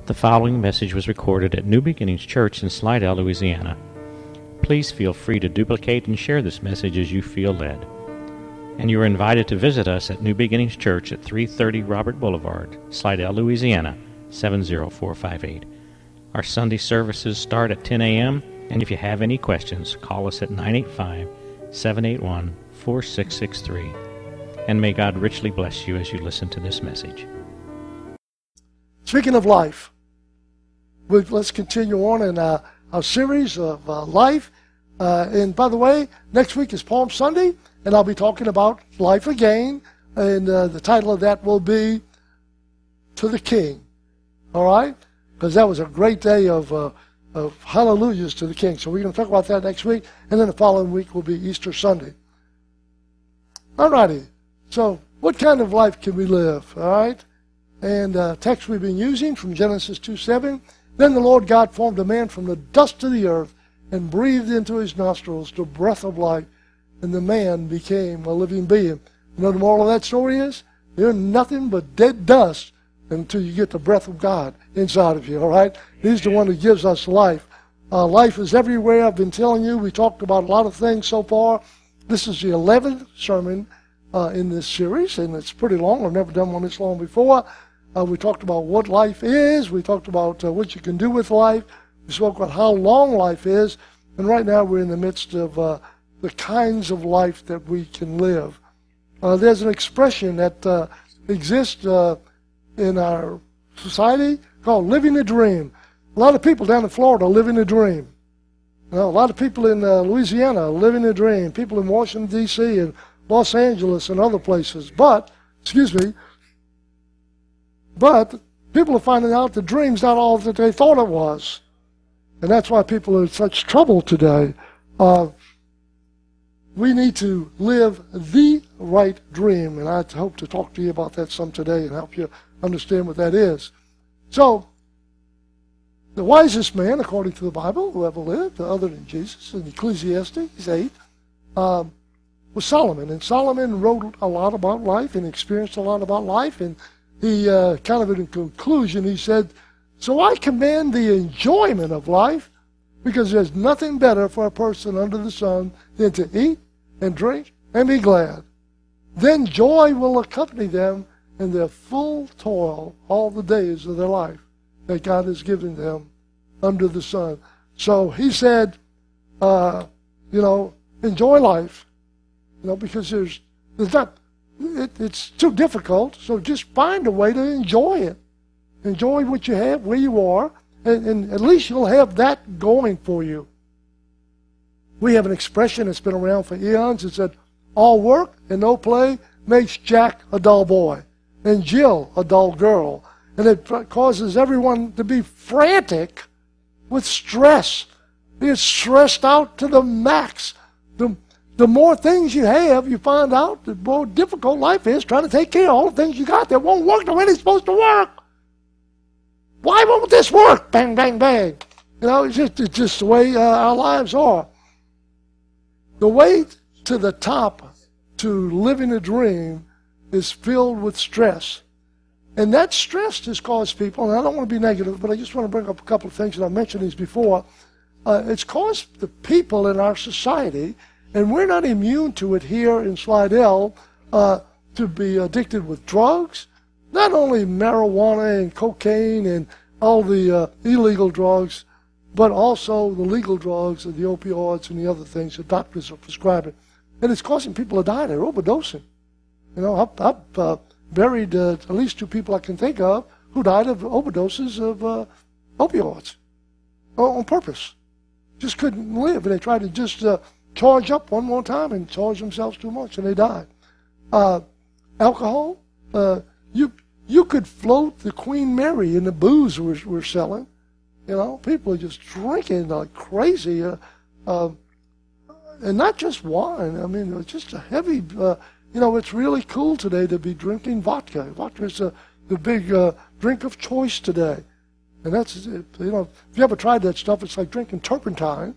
The following message was recorded at New Beginnings Church in Slidell, Louisiana. Please feel free to duplicate and share this message as you feel led. And you are invited to visit us at New Beginnings Church at 330 Robert Boulevard, Slidell, Louisiana, 70458. Our Sunday services start at 10 a.m., and if you have any questions, call us at 985-781-4663. And may God richly bless you as you listen to this message. Speaking of life, let's continue on in our series of life. And by the way, next week is Palm Sunday, and I'll be talking about life again. And the title of that will be To the King. All right? Because that was a great day of hallelujahs to the King. So we're going to talk about that next week. And then the following week will be Easter Sunday. All righty. So what kind of life can we live? All right? And text we've been using from Genesis 2:7. Then the Lord God formed a man from the dust of the earth and breathed into his nostrils the breath of life, and the man became a living being. You know the moral of that story is? You're nothing but dead dust until you get the breath of God inside of you, all right? He's the one who gives us life. Life is everywhere. I've been telling you, we talked about a lot of things so far. This is the 11th sermon in this series, and it's pretty long. I've never done one this long before. We talked about what life is. We talked about what you can do with life. We spoke about how long life is. And right now we're in the midst of the kinds of life that we can live. There's an expression that exists in our society called living a dream. A lot of people down in Florida are living a dream. You know, a lot of people in Louisiana are living a dream. People in Washington, D.C. and Los Angeles and other places. But people are finding out the dream's not all that they thought it was. And that's why people are in such trouble today. We need to live the right dream. And I hope to talk to you about that some today and help you understand what that is. So, the wisest man, according to the Bible, who ever lived, other than Jesus, in Ecclesiastes 8, was Solomon. And Solomon wrote a lot about life and experienced a lot about life. And he kind of in conclusion, he said, so I commend the enjoyment of life because there's nothing better for a person under the sun than to eat and drink and be glad. Then joy will accompany them in their full toil all the days of their life that God has given them under the sun. So he said, enjoy life, because there's not, it's too difficult, so just find a way to enjoy it. Enjoy what you have, where you are, and at least you'll have that going for you. We have an expression that's been around for eons. It said, all work and no play makes Jack a dull boy, and Jill a dull girl. And it causes everyone to be frantic with stress. They're stressed out to the max. The more things you have, you find out the more difficult life is trying to take care of all the things you got that won't work the way they're supposed to work. Why won't this work? Bang, bang, bang. It's just the way our lives are. The way to the top to living a dream is filled with stress. And that stress has caused people, and I don't want to be negative, but I just want to bring up a couple of things, and I've mentioned these before. It's caused the people in our society, and we're not immune to it here in Slidell, to be addicted with drugs. Not only marijuana and cocaine and all the illegal drugs, but also the legal drugs and the opioids and the other things that doctors are prescribing. And it's causing people to die. They're overdosing. I've buried at least 2 people I can think of who died of overdoses of opioids on purpose. Just couldn't live. And they tried to just charge up one more time and charge themselves too much, and they died. Alcohol, you could float the Queen Mary in the booze we're selling. People are just drinking like crazy. And not just wine. I mean, it's just a heavy, it's really cool today to be drinking vodka. Vodka is the big drink of choice today. And that's, if you ever tried that stuff, it's like drinking turpentine,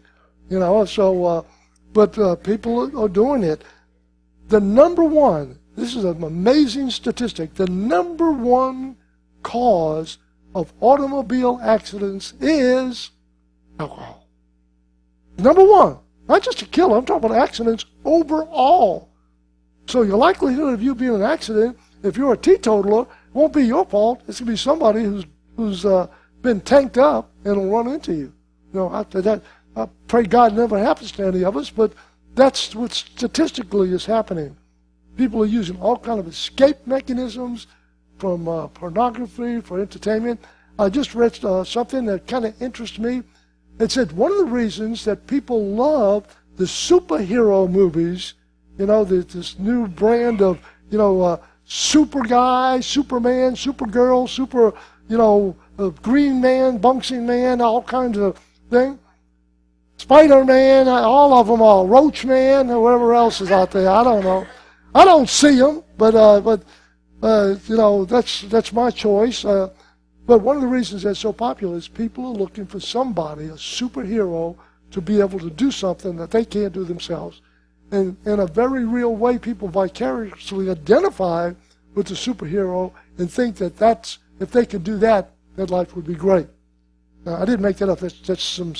but people are doing it. The number one, this is an amazing statistic, the number one cause of automobile accidents is alcohol. Number one, not just a killer, I'm talking about accidents overall. So your likelihood of you being in an accident, if you're a teetotaler, won't be your fault. It's going to be somebody who's been tanked up and will run into you. You know, I pray God never happens to any of us, but that's what statistically is happening. People are using all kind of escape mechanisms from pornography for entertainment. I just read something that kind of interests me. It said one of the reasons that people love the superhero movies, you know, this new brand of, you know, super guy, Superman, Supergirl, super, you know, Green Man, Bunksing Man, all kinds of things. Spider-Man, all of them all. Roach Man, or whatever else is out there. I don't know. I don't see them, but you know, that's my choice. But one of the reasons that's so popular is people are looking for somebody, a superhero, to be able to do something that they can't do themselves. And in a very real way, people vicariously identify with the superhero and think that if they could do that, their life would be great. Now, I didn't make that up. That's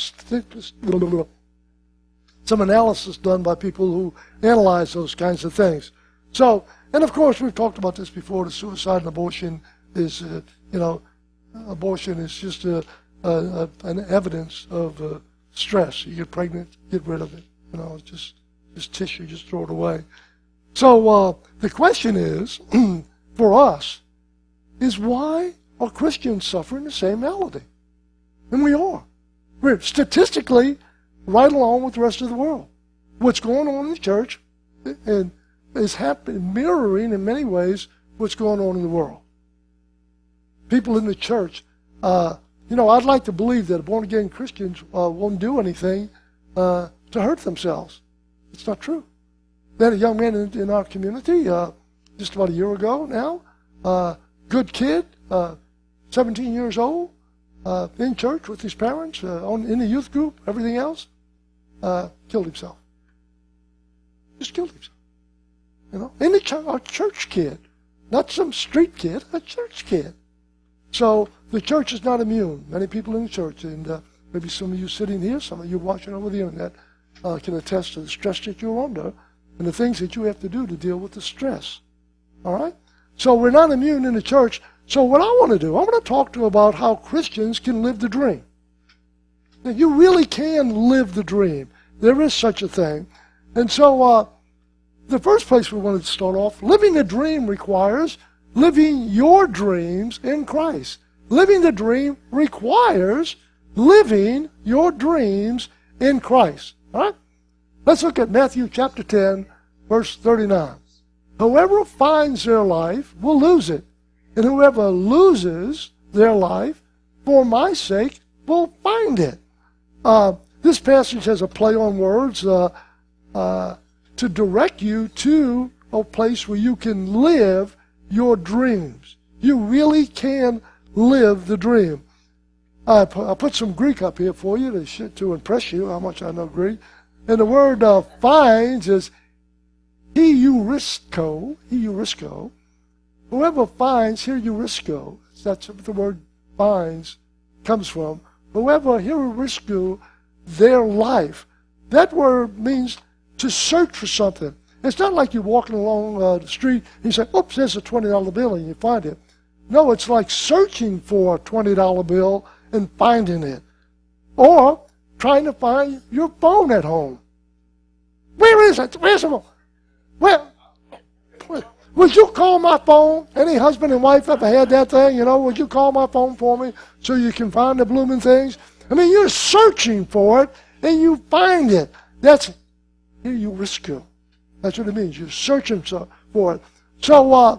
some analysis done by people who analyze those kinds of things. So, and of course, we've talked about this before. The suicide and abortion is, you know, abortion is just an evidence of stress. You get pregnant, get rid of it. You know, it's just tissue, just throw it away. So the question is, for us, is why are Christians suffering the same malady? And we are. We're statistically right along with the rest of the world. What's going on in the church and is happening, mirroring in many ways what's going on in the world. People in the church, you know, I'd like to believe that born-again Christians won't do anything to hurt themselves. It's not true. We had a young man in our community just about a year ago now, good kid, 17 years old, in church with his parents, in the youth group, everything else, killed himself. Just killed himself. You know, in a church kid, not some street kid, a church kid. So the church is not immune. Many people in the church, and maybe some of you sitting here, some of you watching over the internet, can attest to the stress that you're under and the things that you have to do to deal with the stress. All right? So we're not immune in the church. So what I want to do, I want to talk to you about how Christians can live the dream. Now, you really can live the dream. There is such a thing. And so the first place we wanted to start off, living the dream requires living your dreams in Christ. Living the dream requires living your dreams in Christ. All right? Let's look at Matthew chapter 10, verse 39. Whoever finds their life will lose it, and whoever loses their life for my sake will find it. This passage has a play on words to direct you to a place where you can live your dreams. You really can live the dream. I put some Greek up here for you to impress you how much I know Greek. And the word finds is heurisko. Whoever finds, heurisko. That's what the word finds comes from. Whoever heurisko their life. That word means to search for something. It's not like you're walking along the street and you say, oops, there's a $20 bill, and you find it. No, it's like searching for a $20 bill and finding it. Or trying to find your phone at home. Where is it? Where's the phone? Well, would you call my phone? Any husband and wife ever had that thing? You know, would you call my phone for me so you can find the blooming things? I mean, you're searching for it and you find it. That's heurisko. That's what it means. You're searching for it. So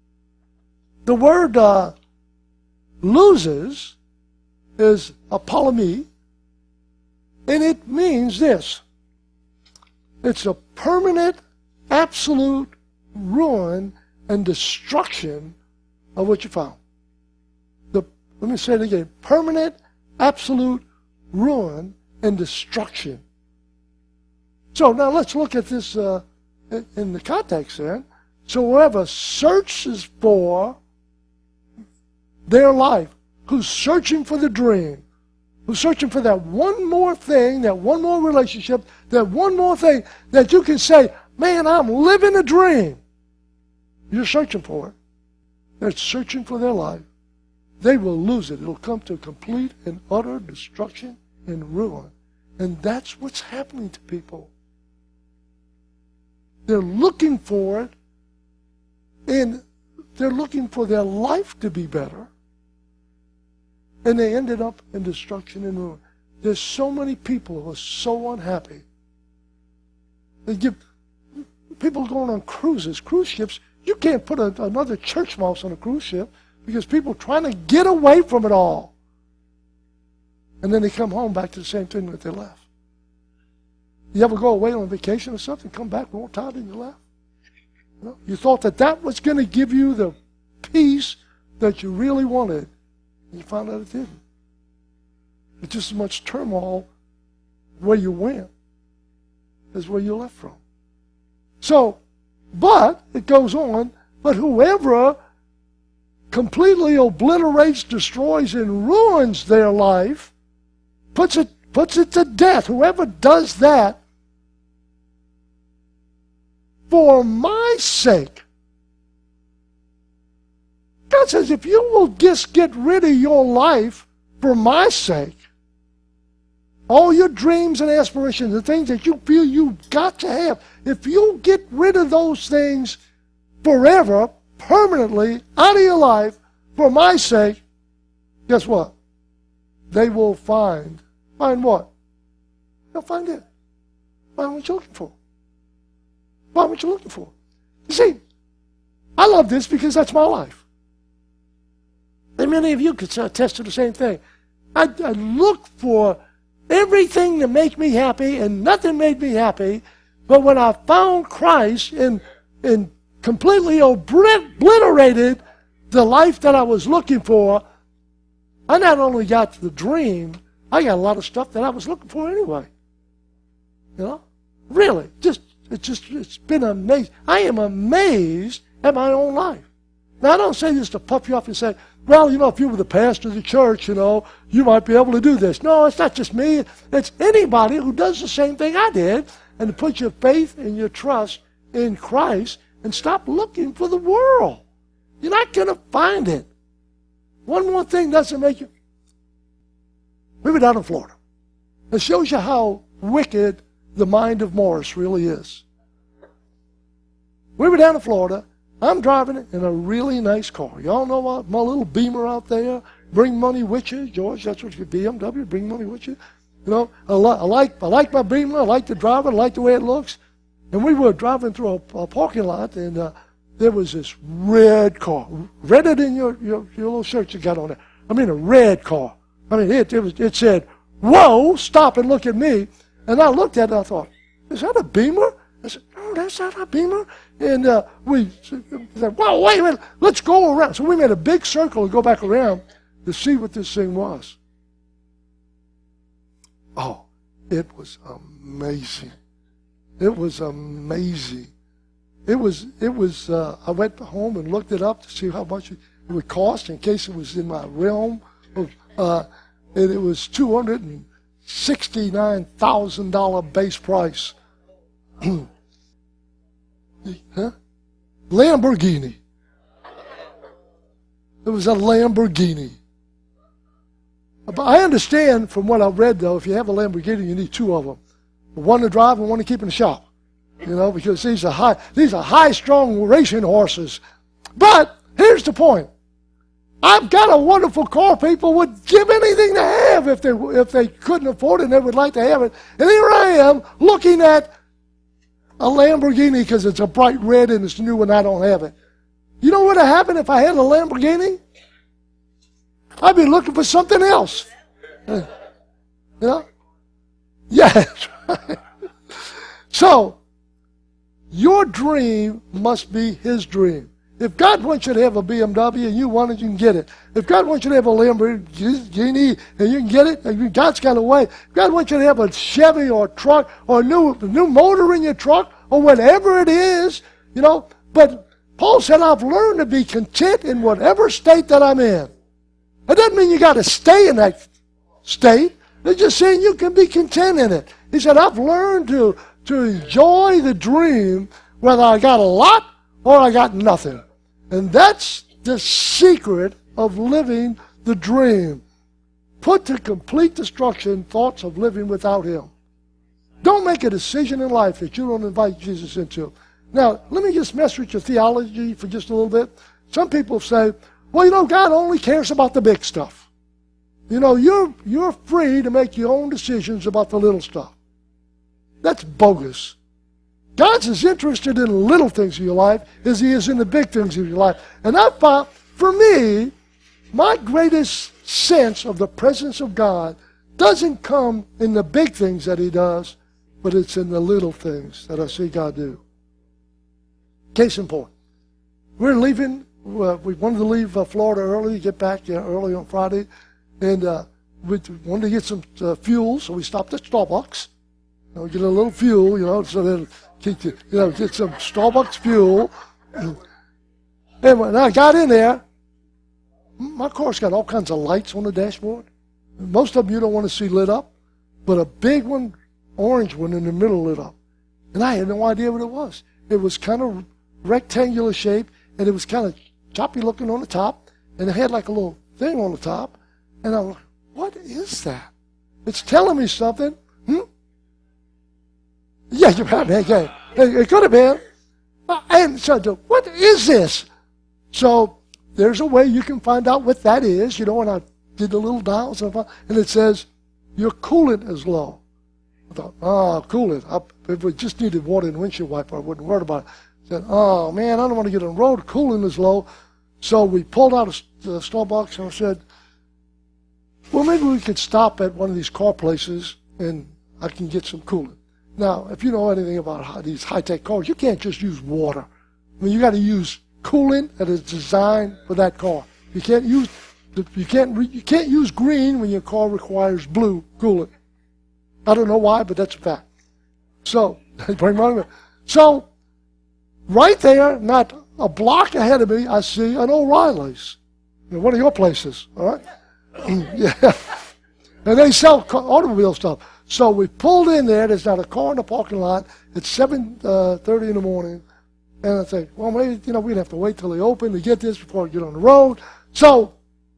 the word loses is apolumi, and it means this. It's a permanent, absolute ruin and destruction of what you found. Let me say it again. Permanent, absolute ruin and destruction. So now let's look at this in the context then. So whoever searches for their life, who's searching for the dream, who's searching for that one more thing, that one more relationship, that one more thing that you can say, man, I'm living a dream. You're searching for it. They're searching for their life. They will lose it. It'll come to complete and utter destruction and ruin. And that's what's happening to people. They're looking for it, and they're looking for their life to be better. And they ended up in destruction and ruin. There's so many people who are so unhappy. They give people going on cruises, cruise ships. You can't put another church mouse on a cruise ship because people are trying to get away from it all. And then they come home back to the same thing that they left. You ever go away on vacation or something, come back more tired than you left? You thought that was going to give you the peace that you really wanted. And you found out it didn't. It's just as much turmoil where you went as where you left from. So, but, it goes on, but whoever completely obliterates, destroys, and ruins their life, puts it to death, whoever does that, for my sake. God says, if you will just get rid of your life for my sake, all your dreams and aspirations, the things that you feel you've got to have, if you get rid of those things forever, permanently, out of your life, for my sake, guess what? They will find what? They'll find it. Find what you're looking for. Find what you're looking for. You see, I love this because that's my life. And many of you could attest to the same thing. I look for everything to make me happy, and nothing made me happy. But when I found Christ and completely obliterated the life that I was looking for, I not only got the dream, I got a lot of stuff that I was looking for anyway. You know? Really. It's been amazing. I am amazed at my own life. Now, I don't say this to puff you up and say, well, if you were the pastor of the church, you might be able to do this. No, it's not just me. It's anybody who does the same thing I did, and to put your faith and your trust in Christ and stop looking for the world. You're not going to find it. One more thing doesn't make you. We were down in Florida. It shows you how wicked the mind of Morris really is. We were down in Florida. I'm driving in a really nice car. Y'all know my little Beamer out there. Bring money with you, George. That's what you BMW. Bring money with you. I like my Beamer. I like to drive it. I like the way it looks. And we were driving through a parking lot, and there was this red car, redder than your little shirt you got on there. I mean, a red car. I mean, it said, "Whoa!" Stop and look at me. And I looked at it. And I thought, "Is that a Beamer?" I said, "No, that's not a Beamer." And we said, "Whoa, wait a minute, let's go around." So we made a big circle and go back around to see what this thing was. Oh, it was amazing. It was amazing. It was. I went home and looked it up to see how much it would cost in case it was in my realm. And it was $269,000 base price. Huh? Lamborghini. It was a Lamborghini. But I understand from what I've read, though, if you have a Lamborghini, you need two of them. One to drive and one to keep in the shop. Because these are high-strung racing horses. But here's the point. I've got a wonderful car people would give anything to have if they couldn't afford it and they would like to have it. And here I am looking at a Lamborghini because it's a bright red and it's new and I don't have it. You know what would happen if I had a Lamborghini? I'd be looking for something else. Yeah, that's right. So, your dream must be His dream. If God wants you to have a BMW and you want it, you can get it. If God wants you to have a Lamborghini and you can get it, and God's got a way. If God wants you to have a Chevy or a truck or a new motor in your truck or whatever it is, But Paul said, I've learned to be content in whatever state that I'm in. That doesn't mean you got to stay in that state. They're just saying you can be content in it. He said, I've learned to enjoy the dream whether I got a lot or I got nothing. And that's the secret of living the dream. Put to complete destruction thoughts of living without Him. Don't make a decision in life that you don't invite Jesus into. Now, let me just mess with your theology for just a little bit. Some people say, well, God only cares about the big stuff. You're free to make your own decisions about the little stuff. That's bogus. God's as interested in the little things of your life as He is in the big things of your life. And I found, for me, my greatest sense of the presence of God doesn't come in the big things that He does, but it's in the little things that I see God do. Case in point, we're leaving. We wanted to leave Florida early, get back early on Friday, and we wanted to get some fuel, so we stopped at Starbucks. Get a little fuel, so that get some Starbucks fuel. And when I got in there, my car's got all kinds of lights on the dashboard. Most of them you don't want to see lit up, but a big one, orange one in the middle lit up. And I had no idea what it was. It was kind of rectangular shape, and it was kind of choppy looking on the top, and it had like a little thing on the top. And I'm like, what is that? It's telling me something. Yeah, it could have been. And so, what is this? So, there's a way you can find out what that is, and I did the little dials, and it says, your coolant is low. I thought, coolant. If we just needed water and windshield wiper, I wouldn't worry about it. I said, oh, man, I don't want to get on the road. Coolant is low. So we pulled out a Starbucks, and I said, well, maybe we could stop at one of these car places, and I can get some coolant. Now, if you know anything about these high-tech cars, you can't just use water. I mean, you got to use coolant that is designed for that car. You can't use green when your car requires blue coolant. I don't know why, but that's a fact. So, right there, not a block ahead of me, I see an O'Reilly's. One of your places, all right? Yeah. And they sell automobile stuff. So we pulled in there. There's not a car in the parking lot. It's 7:30 in the morning. And I think, well, maybe, we'd have to wait till they open to get this before I get on the road. So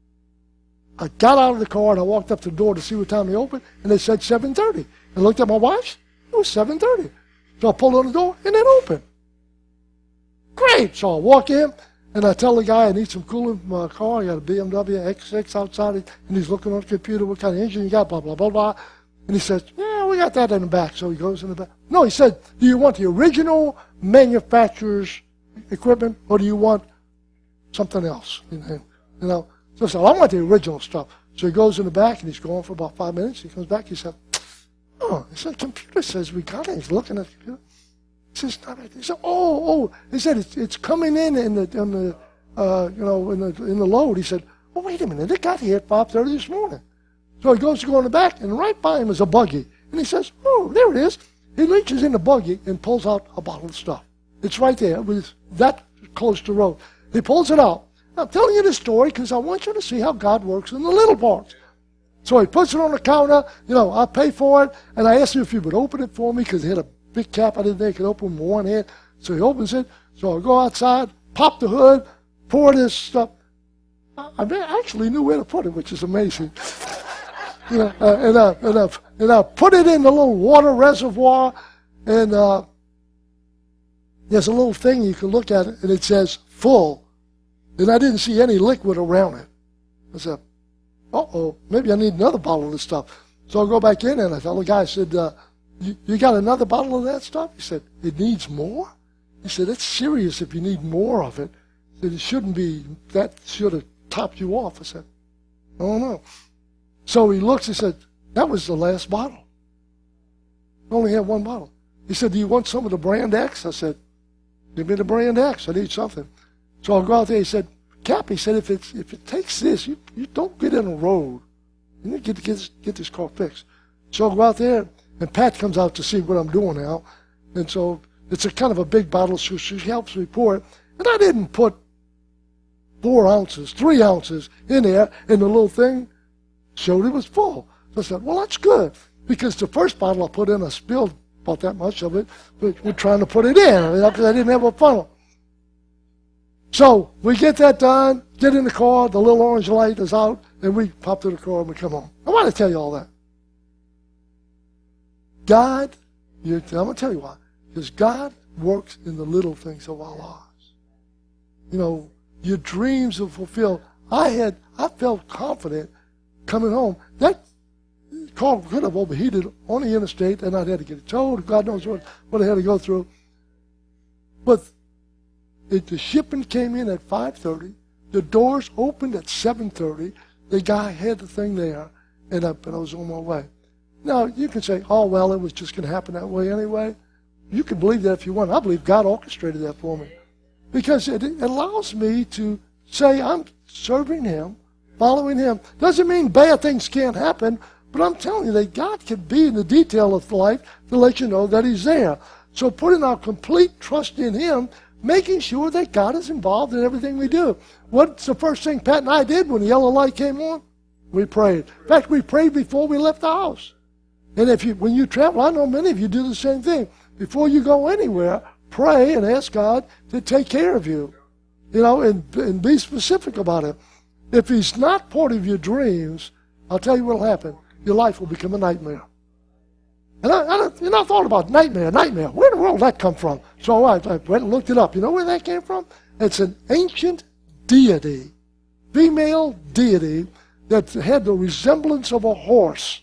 I got out of the car and I walked up to the door to see what time they opened. And they said 7:30. I looked at my watch. It was 7:30. So I pulled on the door and it opened. Great. So I walk in and I tell the guy I need some coolant for my car. I got a BMW X6 outside it. And he's looking on the computer. What kind of engine you got? Blah, blah, blah, blah. And he says, yeah, we got that in the back. So he goes in the back. No, he said, do you want the original manufacturer's equipment or do you want something else? So I said, I want the original stuff. So he goes in the back and he's gone for about 5 minutes. He comes back. He said, the computer says we got it. He's looking at the computer. He says, not right there. He said, He said, it's coming in the load. He said, oh, wait a minute. It got here at 5:30 this morning. So he goes to go in the back, and right by him is a buggy. And he says, oh, there it is. He reaches in the buggy and pulls out a bottle of stuff. It's right there. It was that close to the road. He pulls it out. I'm telling you this story because I want you to see how God works in the little parts. So he puts it on the counter. I pay for it. And I asked him if he would open it for me because he had a big cap I didn't think I could open with one hand. So he opens it. So I go outside, pop the hood, pour this stuff. I actually knew where to put it, which is amazing. And I put it in the little water reservoir, and there's a little thing you can look at it, and it says full. And I didn't see any liquid around it. I said, maybe I need another bottle of this stuff. So I go back in, and I tell the guy, I said, you got another bottle of that stuff? He said, it needs more? He said, it's serious if you need more of it. He said, it shouldn't be, that should have topped you off. I said, oh, no. So he looks, he said, that was the last bottle. I only had one bottle. He said, do you want some of the brand X? I said, give me the brand X. I need something. So I'll go out there. He said, Cap, he said, if it takes this, you don't get in a road. You need to get this car fixed. So I'll go out there, and Pat comes out to see what I'm doing now. And so it's a kind of a big bottle, so she helps me pour it. And I didn't put 4 ounces, 3 ounces in there, and the little thing showed it was full. So I said, well, that's good, because the first bottle I put in, I spilled about that much of it, but we're trying to put it in, because I didn't have a funnel. So we get that done, get in the car, the little orange light is out, and we pop to the car and we come home. I want to tell you all that. I'm going to tell you why. Because God works in the little things of our lives. You know, your dreams are fulfilled. I felt confident coming home. That car could have overheated on the interstate, and I'd had to get it towed. God knows what I had to go through. But the shipping came in at 5:30. The doors opened at 7:30. The guy had the thing there, and I was on my way. Now, you can say, oh, well, it was just going to happen that way anyway. You can believe that if you want. I believe God orchestrated that for me. Because it allows me to say I'm serving Him, following Him. Doesn't mean bad things can't happen, but I'm telling you that God can be in the detail of life to let you know that He's there. So putting our complete trust in Him, making sure that God is involved in everything we do. What's the first thing Pat and I did when the yellow light came on? We prayed. In fact, we prayed before we left the house. And when you travel, I know many of you do the same thing. Before you go anywhere, pray and ask God to take care of you. You know, and be specific about it. If He's not part of your dreams, I'll tell you what will happen. Your life will become a nightmare. And I thought about nightmare. Where in the world did that come from? So I went and looked it up. You know where that came from? It's an ancient deity, female deity, that had the resemblance of a horse.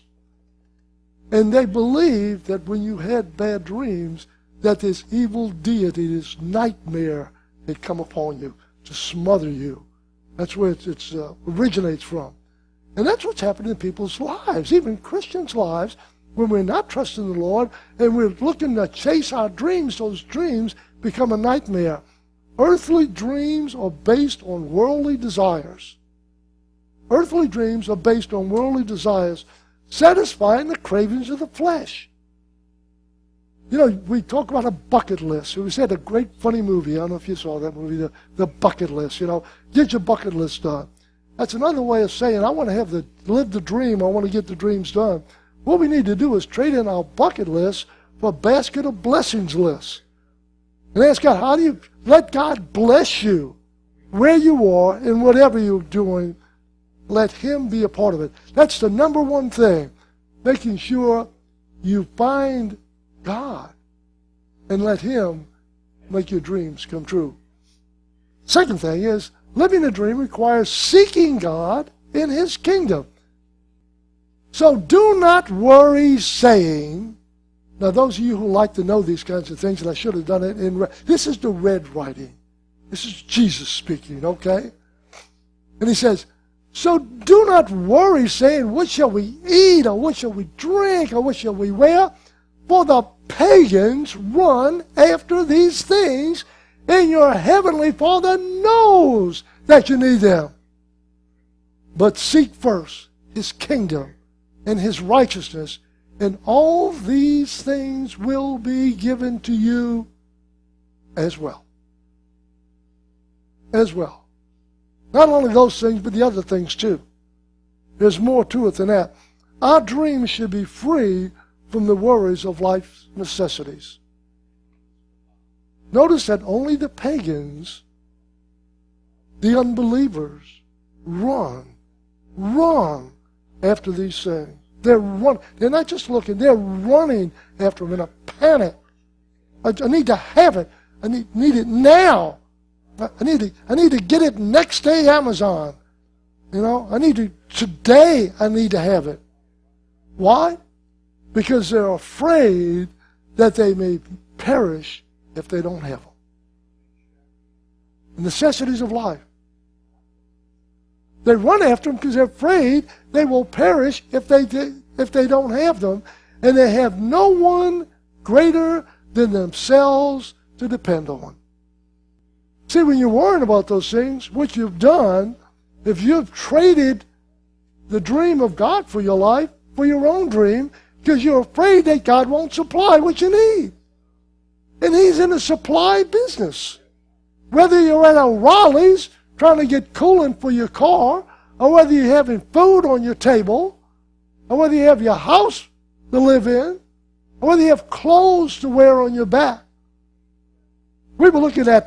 And they believed that when you had bad dreams, that this evil deity, this nightmare, had come upon you to smother you. That's where it originates from. And that's what's happening in people's lives, even Christians' lives, when we're not trusting the Lord and we're looking to chase our dreams. Those dreams become a nightmare. Earthly dreams are based on worldly desires. Earthly dreams are based on worldly desires, satisfying the cravings of the flesh. You know, we talk about a bucket list. We had a great funny movie. I don't know if you saw that movie, The Bucket List. You know, get your bucket list done. That's another way of saying I want to live the dream. I want to get the dreams done. What we need to do is trade in our bucket list for a basket of blessings list. And ask God, how do you let God bless you where you are and whatever you're doing? Let Him be a part of it. That's the number one thing, making sure you find God and let Him make your dreams come true. Second thing is, living a dream requires seeking God in His kingdom. So do not worry saying, now those of you who like to know these kinds of things, and I should have done it in red, this is the red writing. This is Jesus speaking, okay? And He says, so do not worry saying, what shall we eat, or what shall we drink, or what shall we wear? For the pagans run after these things, and your heavenly Father knows that you need them. But seek first His kingdom and His righteousness, and all these things will be given to you as well. As well. Not only those things, but the other things too. There's more to it than that. Our dreams should be free from the worries of life's necessities. Notice that only the pagans, the unbelievers, run after these things. They're not just looking, they're running after them in a panic. I need to have it. I need it now. I need to get it next day Amazon. You know, today I need to have it. Why? Because they're afraid that they may perish if they don't have them. The necessities of life. They run after them because they're afraid they will perish if they don't have them, and they have no one greater than themselves to depend on. See, when you're worrying about those things, what you've done, if you've traded the dream of God for your life for your own dream, because you're afraid that God won't supply what you need. And He's in the supply business. Whether you're at a Raleigh's trying to get coolant for your car, or whether you're having food on your table, or whether you have your house to live in, or whether you have clothes to wear on your back. We were looking at,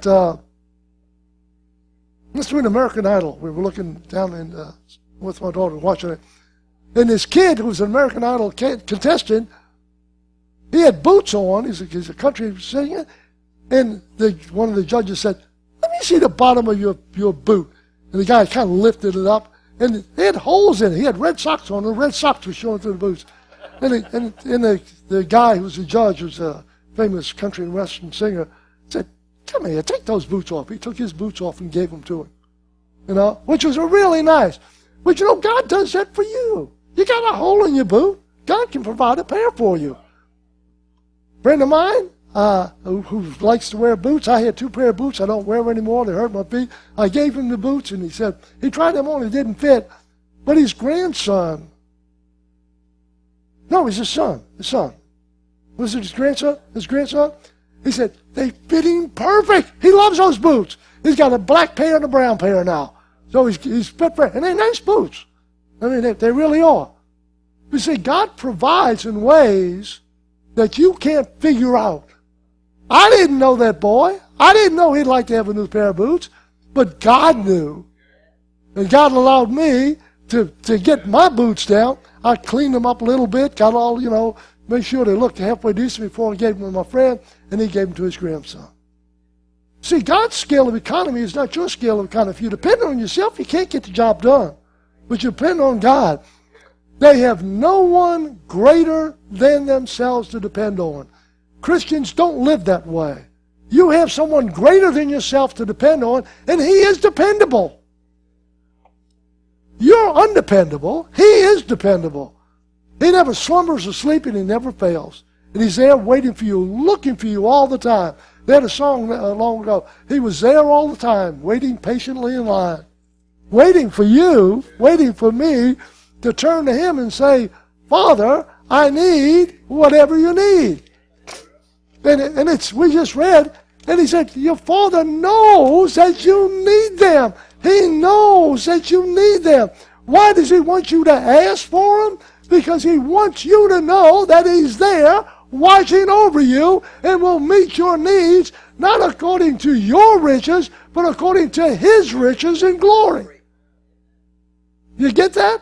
let's do an American Idol. We were looking down with my daughter watching it. And this kid who was an American Idol contestant, he had boots on. He's a country singer. And one of the judges said, "Let me see the bottom of your boot." And the guy kind of lifted it up. And it had holes in it. He had red socks on. And the red socks were showing through the boots. And the guy who's the judge, who's a famous country and western singer, said, "Come here, take those boots off." He took his boots off and gave them to him. Which was really nice. But God does that for you. You got a hole in your boot, God can provide a pair for you. A friend of mine who likes to wear boots, I had 2 pair of boots. I don't wear them anymore. They hurt my feet. I gave him the boots, and he said he tried them on. It didn't fit. But his grandson, no, it was his son. Was it his grandson? He said, they fit him perfect. He loves those boots. He's got a black pair and a brown pair now. So he's fit for it. And they're nice boots. I mean, they really are. You see, God provides in ways that you can't figure out. I didn't know that boy. I didn't know he'd like to have a new pair of boots. But God knew. And God allowed me to get my boots down. I cleaned them up a little bit, got all, make sure they looked halfway decent before I gave them to my friend, and he gave them to his grandson. See, God's scale of economy is not your scale of economy. If you depend on yourself, you can't get the job done. But you depend on God. They have no one greater than themselves to depend on. Christians don't live that way. You have someone greater than yourself to depend on, and he is dependable. You're undependable. He is dependable. He never slumbers or sleeps, and he never fails. And he's there waiting for you, looking for you all the time. They had a song long ago. He was there all the time, waiting patiently in line. Waiting for you, waiting for me to turn to him and say, "Father, I need whatever you need." And we just read, and he said, your Father knows that you need them. He knows that you need them. Why does he want you to ask for them? Because he wants you to know that he's there watching over you and will meet your needs, not according to your riches, but according to his riches and glory. You get that?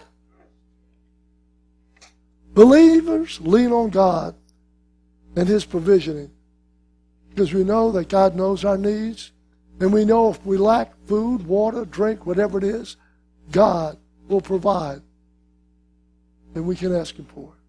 Believers lean on God and his provisioning, because we know that God knows our needs, and we know if we lack food, water, drink, whatever it is, God will provide, and we can ask him for it.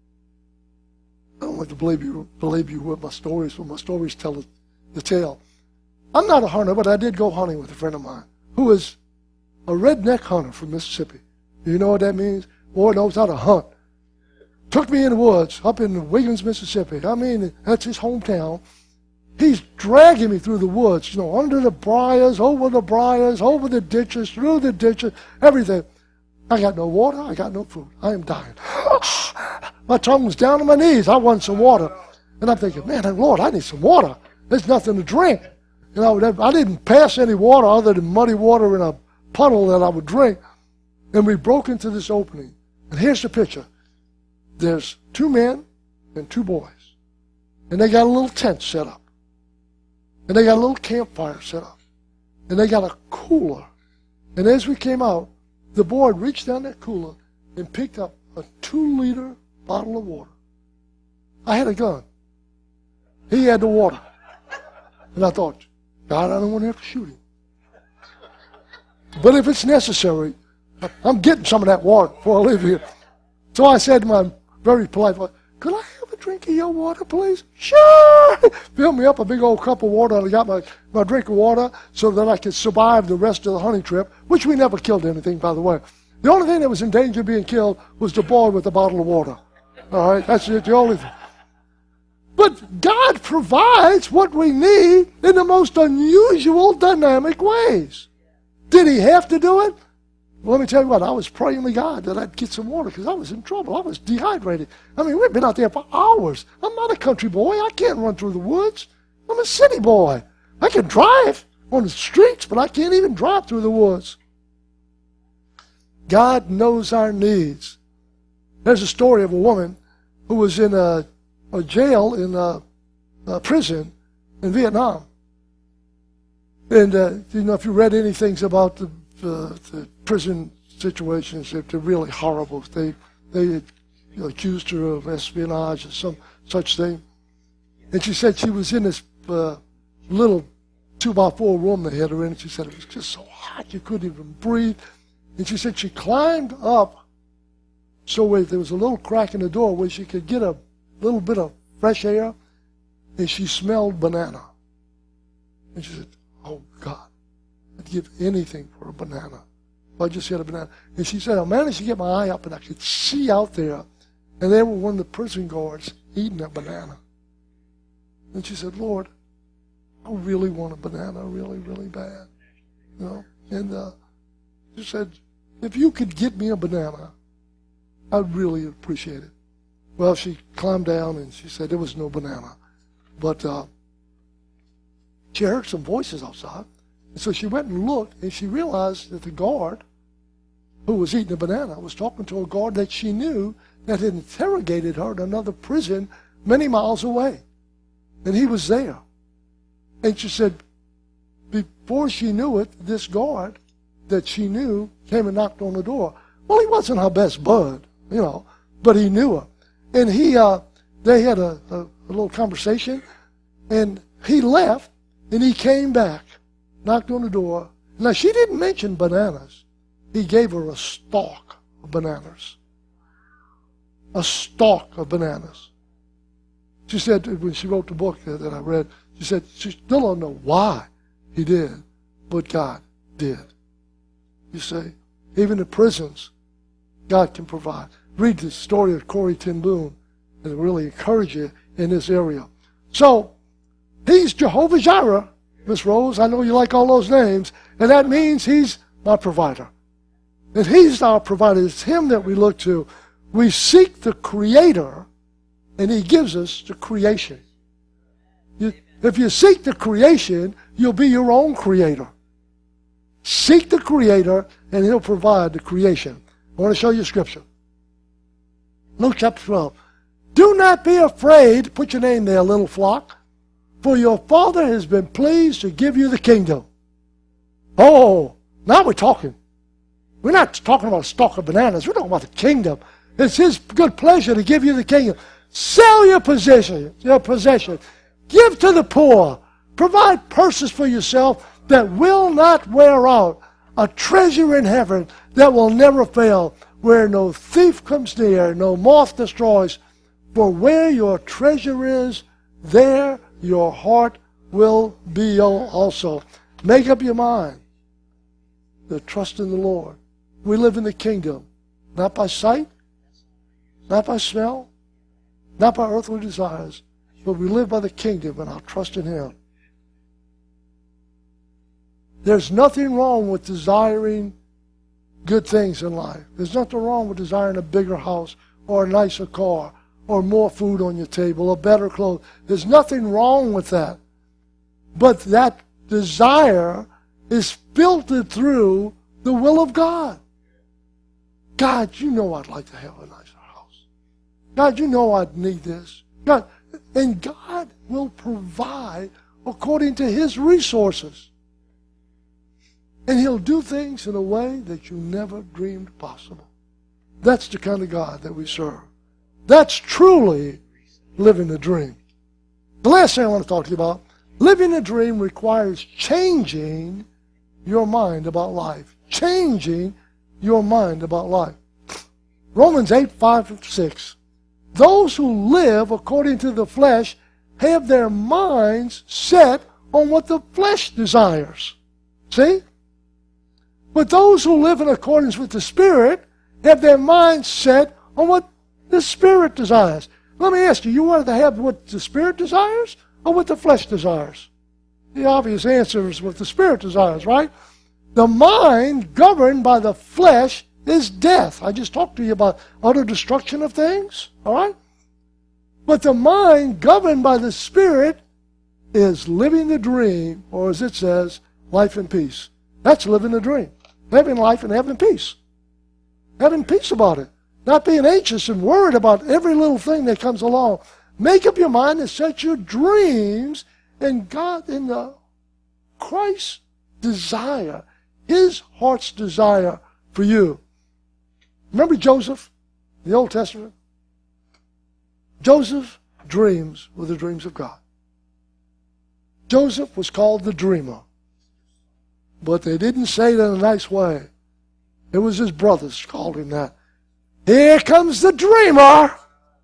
I don't like to believe you with my stories, but my stories tell the tale. I'm not a hunter, but I did go hunting with a friend of mine who is a redneck hunter from Mississippi. You know what that means? Boy knows how to hunt. Took me in the woods up in Wiggins, Mississippi. I mean, that's his hometown. He's dragging me through the woods, under the briars, over the ditches, through the ditches, everything. I got no water. I got no food. I am dying. My tongue was down to my knees. I wanted some water. And I'm thinking, man, Lord, I need some water. There's nothing to drink. I didn't pass any water other than muddy water in a puddle that I would drink. And we broke into this opening. And here's the picture. There's 2 men and 2 boys. And they got a little tent set up. And they got a little campfire set up. And they got a cooler. And as we came out, the boy reached down that cooler and picked up a 2-liter bottle of water. I had a gun. He had the water. And I thought, God, I don't want to have to shoot him. But if it's necessary, I'm getting some of that water before I leave here. So I said to my very polite voice, could I have a drink of your water, please? Sure! Filled me up a big old cup of water, and I got my drink of water so that I could survive the rest of the hunting trip, which we never killed anything, by the way. The only thing that was in danger of being killed was the boy with the bottle of water. All right? That's the only thing. But God provides what we need in the most unusual, dynamic ways. Did he have to do it? Well, let me tell you what, I was praying to God that I'd get some water because I was in trouble. I was dehydrated. I mean, we've been out there for hours. I'm not a country boy. I can't run through the woods. I'm a city boy. I can drive, on the streets, but I can't even drive through the woods. God knows our needs. There's a story of a woman who was in a jail in a prison in Vietnam. And, if you read anything about the prison situations, they're really horrible. They accused her of espionage or some such thing. And she said she was in this little 2x4 room they had her in, and she said it was just so hot you couldn't even breathe. And she said she climbed up so there was a little crack in the door where she could get a little bit of fresh air, and she smelled banana. And she said, oh, God, I'd give anything for a banana. I just had a banana. And she said, I managed to get my eye up, and I could see out there, and there were one of the prison guards eating a banana. And she said, Lord, I really want a banana really, really bad. And she said, if you could get me a banana, I'd really appreciate it. Well, she climbed down, and she said there was no banana. But she heard some voices outside. And so she went and looked, and she realized that the guard who was eating a banana was talking to a guard that she knew that had interrogated her in another prison many miles away. And he was there. And she said, before she knew it, this guard that she knew came and knocked on the door. Well, he wasn't her best bud, but he knew her. And they had a little conversation, and he left, and he came back, knocked on the door. Now, she didn't mention bananas. He gave her a stalk of bananas. A stalk of bananas. She said, when she wrote the book that I read, she said she still don't know why he did, but God did. You see, even in prisons, God can provide. Read the story of Corrie ten Boom, and it'll really encourage you in this area. So, he's Jehovah Jireh, Miss Rose. I know you like all those names, and that means he's my provider. And he's our provider. It's him that we look to. We seek the Creator, and he gives us the creation. If you seek the creation, you'll be your own creator. Seek the Creator, and he'll provide the creation. I want to show you scripture. Luke chapter 12. Do not be afraid, put your name there, little flock, for your Father has been pleased to give you the kingdom. Oh, now we're talking. We're not talking about a stalk of bananas. We're talking about the kingdom. It's his good pleasure to give you the kingdom. Sell your possession. Give to the poor. Provide purses for yourself that will not wear out. A treasure in heaven that will never fail, where no thief comes near, no moth destroys. For where your treasure is, there your heart will be also. Make up your mind to trust in the Lord. We live in the kingdom, not by sight, not by smell, not by earthly desires, but we live by the kingdom, and I'll trust in him. There's nothing wrong with desiring good things in life. There's nothing wrong with desiring a bigger house or a nicer car or more food on your table or better clothes. There's nothing wrong with that. But that desire is filtered through the will of God. God, you know I'd like to have a nicer house. God, you know I'd need this. God, and God will provide according to his resources. And he'll do things in a way that you never dreamed possible. That's the kind of God that we serve. That's truly living the dream. The last thing I want to talk to you about, living a dream requires changing your mind about life. Changing your mind about life. Romans 8:5-6. Those who live according to the flesh have their minds set on what the flesh desires. See? But those who live in accordance with the Spirit have their minds set on what the Spirit desires. Let me ask you want to have what the Spirit desires or what the flesh desires? The obvious answer is what the Spirit desires, right? The mind governed by the flesh is death. I just talked to you about utter destruction of things, all right? But the mind governed by the Spirit is living the dream, or as it says, life in peace. That's living a dream. Having life and having peace. Having peace about it. Not being anxious and worried about every little thing that comes along. Make up your mind and set your dreams in God, in the Christ's desire, His heart's desire for you. Remember Joseph, in the Old Testament? Joseph's dreams were the dreams of God. Joseph was called the dreamer. But they didn't say it in a nice way. It was his brothers called him that. Here comes the dreamer.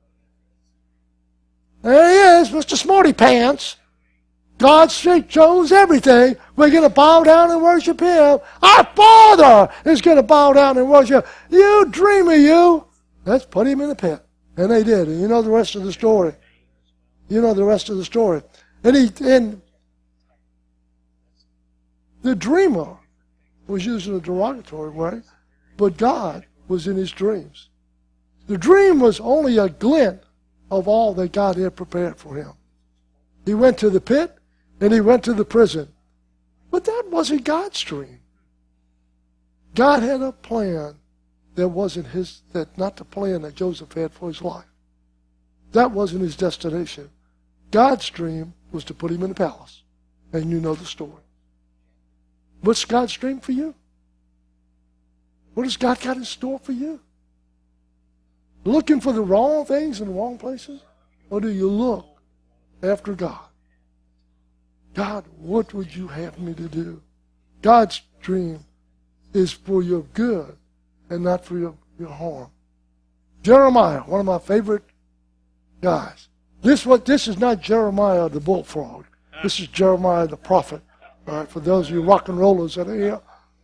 There he is, Mr. Smarty Pants. God shows everything. We're going to bow down and worship Him. Our Father is going to bow down and worship. You dreamer, you. Let's put him in the pit. And they did. And you know the rest of the story. You know the rest of the story. And the dreamer was used in a derogatory way, but God was in his dreams. The dream was only a glint of all that God had prepared for him. He went to the pit, and he went to the prison. But that wasn't God's dream. God had a plan that wasn't not the plan that Joseph had for his life. That wasn't his destination. God's dream was to put him in the palace. And you know the story. What's God's dream for you? What has God got in store for you? Looking for the wrong things in the wrong places? Or do you look after God? God, what would you have me to do? God's dream is for your good and not for your harm. Jeremiah, one of my favorite guys. This is not Jeremiah the bullfrog. This is Jeremiah the prophet. All right, for those of you rock and rollers that are here.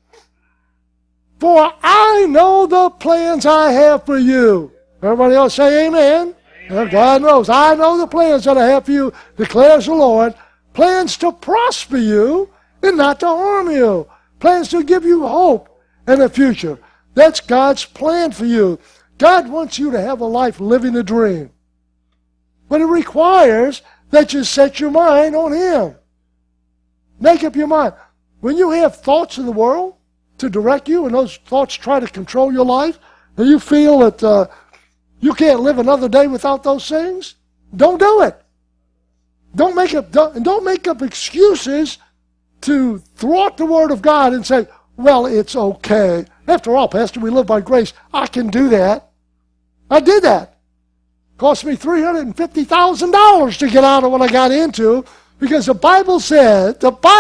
For I know the plans I have for you. Everybody else say amen. Amen. God knows. I know the plans that I have for you, declares the Lord. Plans to prosper you and not to harm you. Plans to give you hope and a future. That's God's plan for you. God wants you to have a life living a dream. But it requires that you set your mind on Him. Make up your mind. When you have thoughts of the world to direct you, and those thoughts try to control your life, and you feel that you can't live another day without those things, don't do it. Don't make up excuses to thwart the Word of God and say, well, it's okay. After all, Pastor, we live by grace. I can do that. I did that. Cost me $350,000 to get out of what I got into, because the Bible said,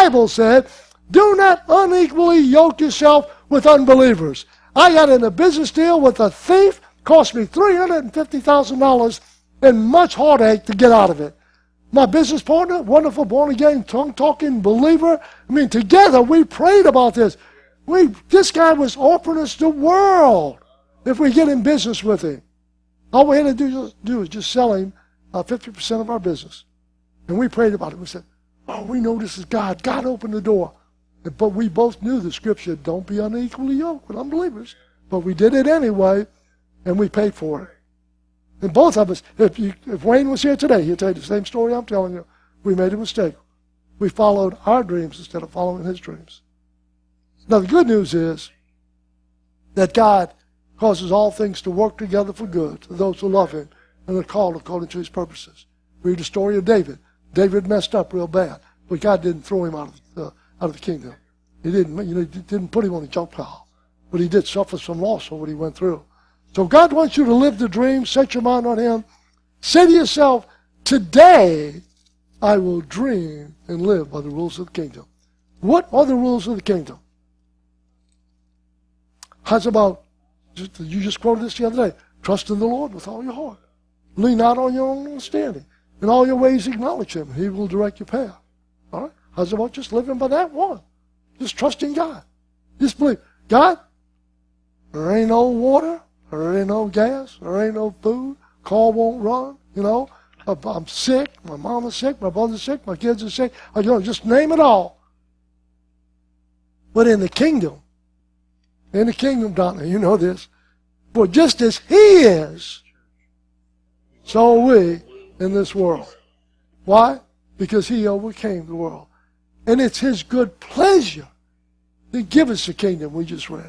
do not unequally yoke yourself with unbelievers. I got in a business deal with a thief, cost me $350,000 and much heartache to get out of it. My business partner, wonderful born-again, tongue-talking believer. I mean, together we prayed about this. This guy was offering us the world if we get in business with him. All we had to do is just sell him 50% of our business. And we prayed about it. We said, oh, we know this is God. God opened the door. But we both knew the scripture, don't be unequally yoked with unbelievers. But we did it anyway, and we paid for it. And both of us, if Wayne was here today, he'd tell you the same story I'm telling you. We made a mistake. We followed our dreams instead of following his dreams. Now, the good news is that God causes all things to work together for good to those who love Him and are called according to His purposes. Read the story of David. David messed up real bad, but God didn't throw him out of the kingdom. He didn't put him on the junk pile, but He did suffer some loss for what he went through. So God wants you to live the dream, set your mind on Him. Say to yourself, today I will dream and live by the rules of the kingdom. What are the rules of the kingdom? How's about, you just quoted this the other day, trust in the Lord with all your heart. Lean not on your own understanding. In all your ways acknowledge Him. He will direct your path. All right? How's about just living by that one? Just trusting God. Just believe, God, there ain't no water. There ain't no gas. There ain't no food. Car won't run. I'm sick. My mom is sick. My brother's sick. My kids are sick. Just name it all. But in the kingdom, Donna, you know this. For just as He is, so are we in this world. Why? Because He overcame the world. And it's his good pleasure to give us the kingdom we just read.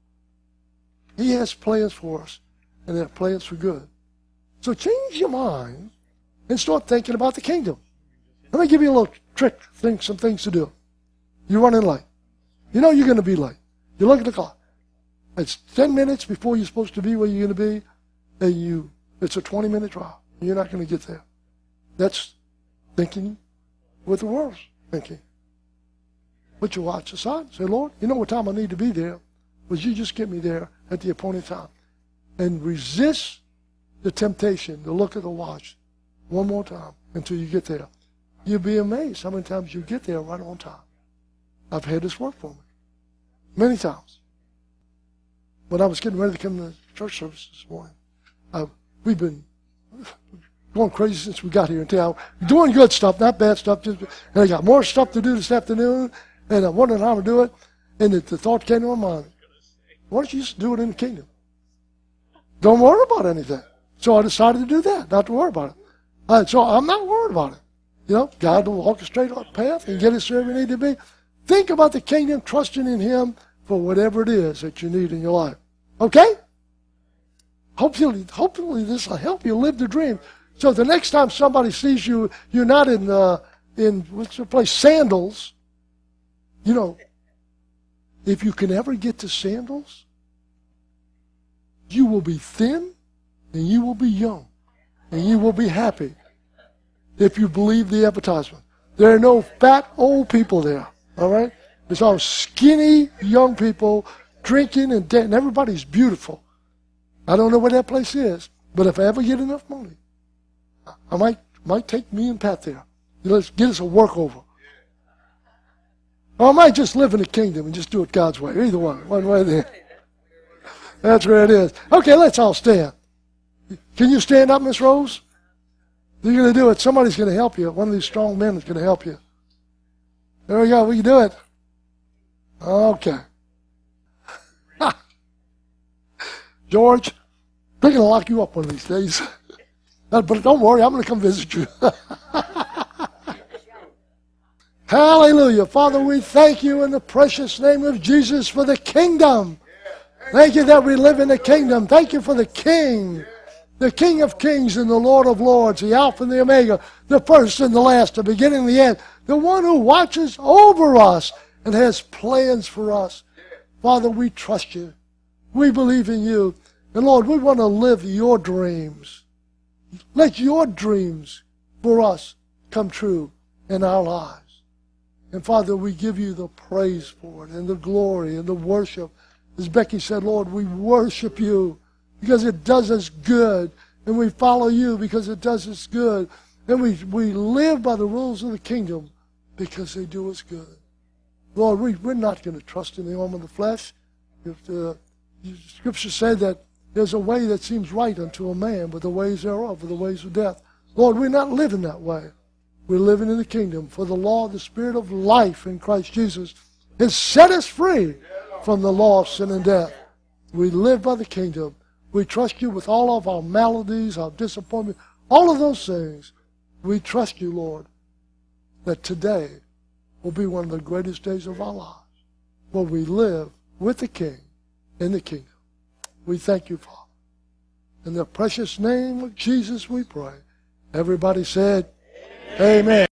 He has plans for us, and they're plans for good. So change your mind and start thinking about the kingdom. Let me give you a little trick, some things to do. You're running late. You know you're going to be late. You look at the clock. It's 10 minutes before you're supposed to be where you're going to be, and it's a 20-minute drive. You're not going to get there. That's thinking with the world's thinking. But you watch the sign and say, Lord, you know what time I need to be there. Would you just get me there at the appointed time? And resist the temptation to look at the watch one more time until you get there. You'll be amazed how many times you get there right on time. I've had this work for me many times. When I was getting ready to come to church service this morning, we've been going crazy since we got here in town. Doing good stuff, not bad stuff. And I got more stuff to do this afternoon, and I wondered how to do it. And the thought came to my mind, why don't you just do it in the kingdom? Don't worry about anything. So I decided to do that, not to worry about it. So I'm not worried about it. You know, God will orchestrate our path and get us where we need to be. Think about the kingdom, trusting in him for whatever it is that you need in your life. Okay? Hopefully this will help you live the dream. So the next time somebody sees you, you're not in what's the place, sandals. You know, if you can ever get to sandals, you will be thin and you will be young and you will be happy if you believe the advertisement. There are no fat old people there, all right? There's all skinny young people drinking and dancing. Everybody's beautiful. I don't know where that place is, but if I ever get enough money, I might take me and Pat there. Let's get us a workover. Or I might just live in the kingdom and just do it God's way. Either one way or the other. That's where it is. Okay, let's all stand. Can you stand up, Miss Rose? You're going to do it. Somebody's going to help you. One of these strong men is going to help you. There we go. We can do it. Okay. George, they're going to lock you up one of these days. But don't worry, I'm going to come visit you. Hallelujah. Father, we thank you in the precious name of Jesus for the kingdom. Thank you that we live in the kingdom. Thank you for the King of kings and the Lord of lords, the Alpha and the Omega, the first and the last, the beginning and the end, the one who watches over us and has plans for us. Father, we trust you. We believe in you. And Lord, we want to live your dreams. Let your dreams for us come true in our lives. And Father, we give you the praise for it and the glory and the worship. As Becky said, Lord, we worship you because it does us good. And we follow you because it does us good. And we live by the rules of the kingdom because they do us good. Lord, we're not going to trust in the arm of the flesh. If the Scripture said that there's a way that seems right unto a man, but the ways thereof are the ways of death. Lord, we're not living that way. We're living in the kingdom. For the law of the Spirit of life in Christ Jesus has set us free from the law of sin and death. We live by the kingdom. We trust you with all of our maladies, our disappointment, all of those things. We trust you, Lord, that today will be one of the greatest days of our lives, where we live with the King in the kingdom. We thank you, Father. In the precious name of Jesus we pray. Everybody said, Amen.